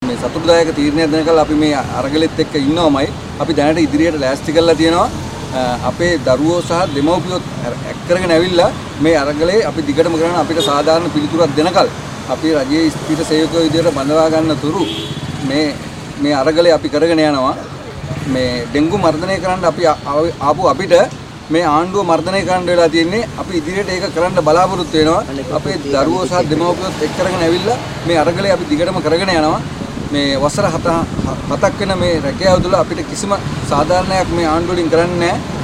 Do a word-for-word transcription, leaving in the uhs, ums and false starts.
මේ සතුටුදායක තීරණයක් දෙනකල් අපි මේ අරගලෙත් එක්ක ඉන්නවමයි. අපි දැනට ඉදිරියට ලෑස්ති කරලා තියෙනවා. අපේ දරුවෝ සහ දෙමව්පියෝ එක් කරගෙන ඇවිල්ලා මේ අරගලේ අපි දිගටම කරන අපිට සාධාරණ පිළිතුරක් දෙනකල් අපි රජයේ ස්ථිර සේවකයෝ විදිහට බඳවා ගන්න තුරු මේ මේ අරගලේ අපි කරගෙන යනවා. මේ ඩෙන්ගු මර්ධනය කරන්න අපි ආපු අපිට මේ ආණ්ඩුව මර්ධනය කරන්න වෙලා තියෙන්නේ. අපි ඉදිරියට ඒක කරන්න බලාපොරොත්තු වෙනවා. අපේ දරුවෝ සහ දෙමව්පියොත් එක් කරගෙන ඇවිල්ලා මේ අරගලේ අපි දිගටම කරගෙන යනවා. මේ වසර හතක් වෙන මේ රැකියාව තුළ අපිට කිසිම සාධාරණයක් මේ ආණ්ඩුවලින් කරන්නේ නැහැ.